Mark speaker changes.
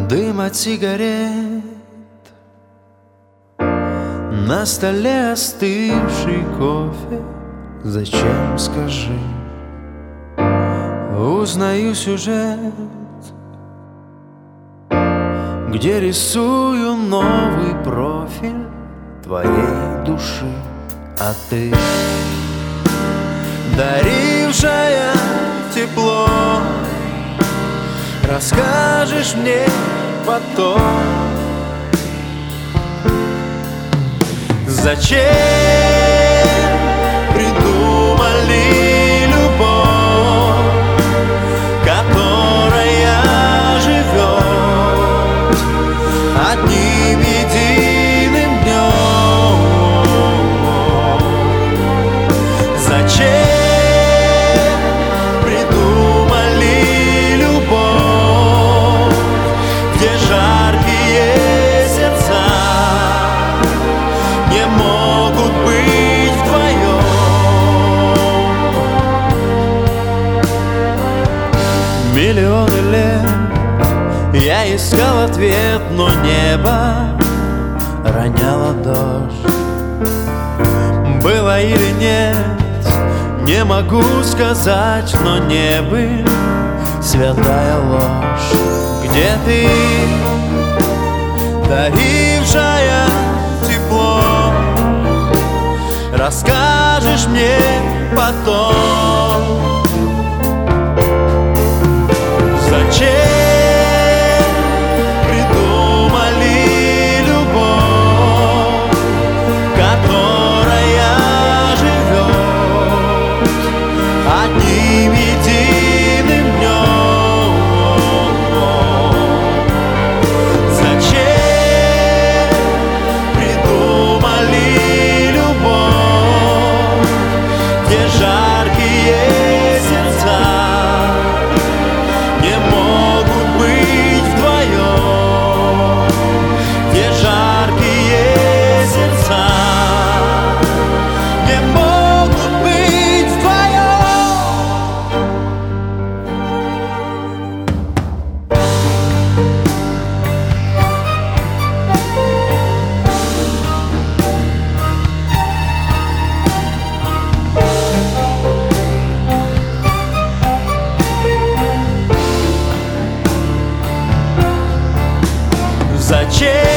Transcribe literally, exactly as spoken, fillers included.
Speaker 1: Дым от сигарет, на столе остывший кофе. Зачем, скажи? Узнаю сюжет, где рисую новый профиль твоей души. А ты, дарившая тепло, расскажешь мне потом, зачем придумали любовь, которая живет одним единым днем. Зачем придумали любовь, где жаркие сердца не могут быть вдвоем? Миллионы лет я искал ответ, но небо роняло дождь. Было или нет, не могу сказать, но не бы святая ложь. Где ты, дарившая тепло, расскажешь мне потом, зачем придумали любовь, которая живет одним единым днем? Зачем придумали любовь, где жаркие сердца не могут быть вдвоем, где жаркие сердца не могут быть вдвоем? Зачем